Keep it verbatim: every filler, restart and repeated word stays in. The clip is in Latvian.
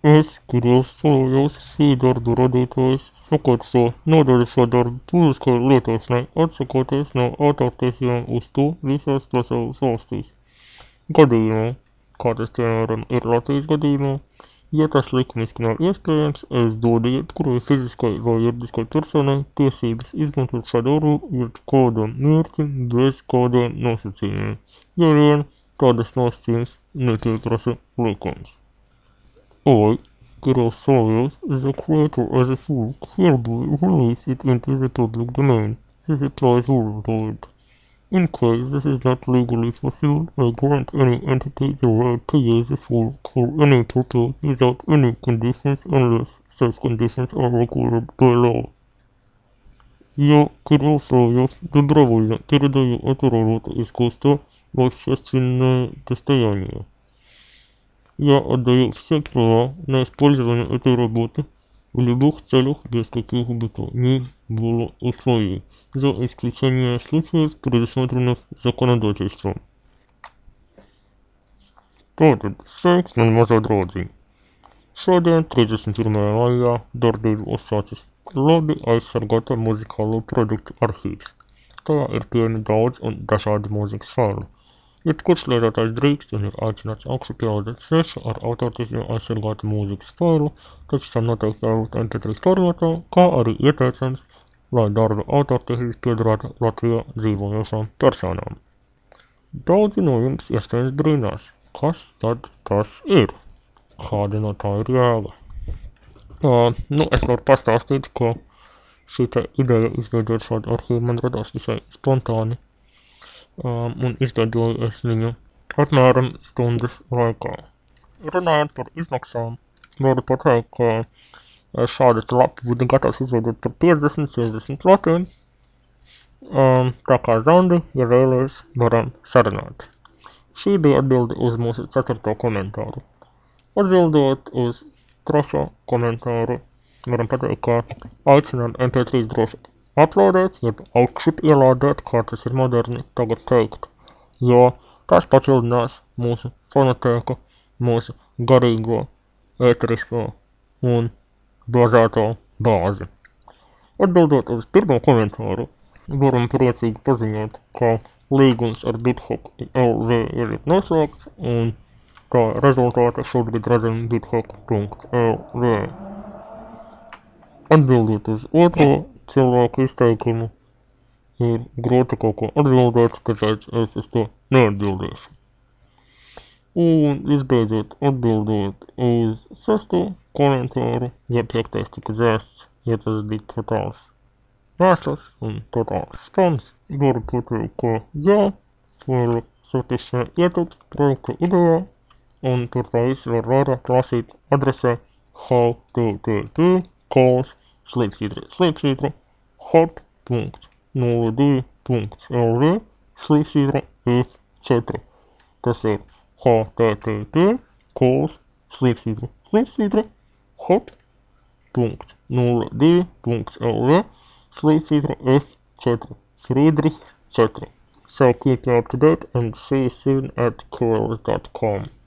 Es krāsojos šī darba radītājs sakārto nodaļu sadarbu publiskai lietošanai, atsakoties no autortiesībām uz to visās pasaules valstīs. Gadījumā, kā tas piemēram ir Latvijas gadījumā, ja tas likumiski nav iespējams, es dodu jebkurai fiziskai vai juridiskai personai tiesības izmantot sadarbu jebkādam mērķim bez kādiem nosacījumiem, ja vien tādas nosacījums nepieprasa likums. I, Grossoyos, is a creator as a fool hereby release it into the public domain. This applies worldwide. In case this is not legally fulfilled, I grant any entity the right to use the fool for any purpose without any conditions unless such conditions are required by law. Я, Кирилл Соловьев, добровольно передаю эту работу искусства в общественное достояние. Я отдаю все права на использование этой работы в любых целях без каких бы то ни было условий, за исключением случаев, предусмотренных законодательством. Tātad sveiks, man mazā draudziņ. Šodien, trīsdesmit pirmajā maijā, darbību uzsācis labi aizsargāta muzikālo produktu arhīvs. Tajā ir pieejami daudz un dažādi mūzikas faili. Jebkurš lietotājs drīkst un ir aicināts augšu pielādēt svešu ar autortiesībām aizsargātu mūzikas failu, taču tam noteikti jābūt em pe trīs formātā, kā arī ieteicams, lai darba autortiesības piederētu Latvijā dzīvojošām personām. Daudzi no jums iespējams brīnās, kas tad tas ir? Kāda no tā ir jēga? Uh, nu, es varu pastāstīt, ka šī te ideja izveidot šādu arhīvu man radās visai spontāni. Um, un izveidoju es viņu apmēram stundas laikā. Runājot par izmaksām, varu pateikt, ka šādas lapu būtu gatavs izveidot par piecdesmit līdz sešdesmit latiem. Um, tā kā Zandi, ja vēlies, varam sarunāt. Šī bija atbilde uz mūsu ceturto komentāru. Atbildot uz trešo komentāru, varam pateikt, ka aicinām em pe trīs droši uploadēt, jeb augšup ielādēt, kā tas ir moderni tagad teikt, jo tas papildinās mūsu fonotēku, mūsu garīgo, ēterisko un bāzēto bāzi. Atbildot uz pirmo komentāru, varam priecīgi paziņot, ka līgums ar BitHop el ve ir noslēgts, un kā rezultāta šobrīd redzam bithop punkt el ve. Atbildot uz otro cilvēku izteikumu, ir grūti kaut ko atbildēt, tāpēc es uz to neatbildēšu. Un visbeidzot, atbildot uz sesto komentāru, ja piektais tika dzēsts, ja tas bija totāls mēsls un totāls spams, varu pateikt, ka jā, varu satisšē ietilpst projekta idejā, un par tā visu var vairāk lasīt adresē http kols slīpsvītra slīpsvītra hop punkt nulle divi punkt el ve slīpsvītra ef četri. Tas ir http kols slīpsvītra slīpsvītra hop punkt nulle divi punkt el ve slīpsvītra ef četri. Friedrich četri. So keep you up to date and see you soon at cool dot com.